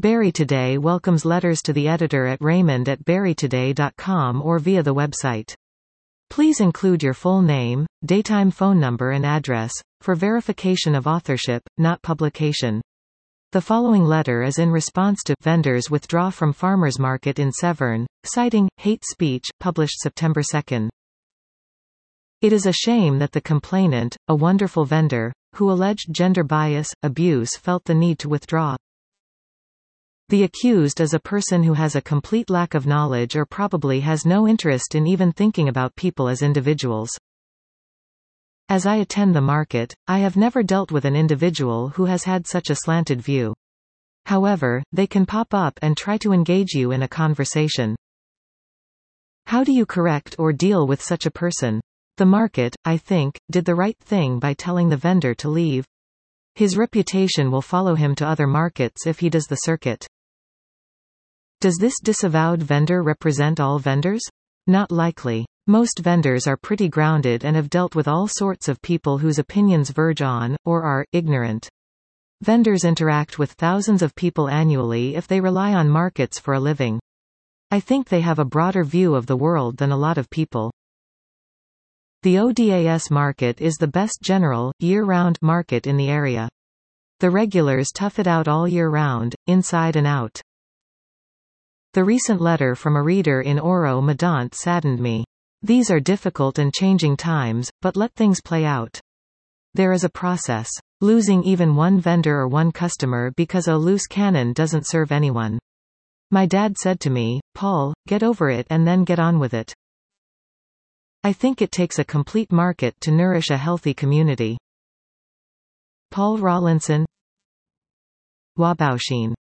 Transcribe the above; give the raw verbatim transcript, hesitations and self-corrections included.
Barry Today welcomes letters to the editor at raymond at barry today dot com or via the website. Please include your full name, daytime phone number and address, for verification of authorship, not publication. The following letter is in response to vendors withdraw from farmers market in Severn, citing hate speech, published September second. It is a shame that the complainant, a wonderful vendor, who alleged gender bias, abuse felt the need to withdraw. The accused is a person who has a complete lack of knowledge or probably has no interest in even thinking about people as individuals. As I attend the market, I have never dealt with an individual who has had such a slanted view. However, they can pop up and try to engage you in a conversation. How do you correct or deal with such a person? The market, I think, did the right thing by telling the vendor to leave. His reputation will follow him to other markets if he does the circuit. Does this disavowed vendor represent all vendors? Not likely. Most vendors are pretty grounded and have dealt with all sorts of people whose opinions verge on, or are, ignorant. Vendors interact with thousands of people annually if they rely on markets for a living. I think they have a broader view of the world than a lot of people. The O D A S market is the best general, year-round market in the area. The regulars tough it out all year round, inside and out. The recent letter from a reader in Oro Medonte saddened me. These are difficult and changing times, but let things play out. There is a process. Losing even one vendor or one customer because a loose cannon doesn't serve anyone. My dad said to me, "Paul, get over it and then get on with it." I think it takes a complete market to nourish a healthy community. Paul Rawlinson, Wabaushine.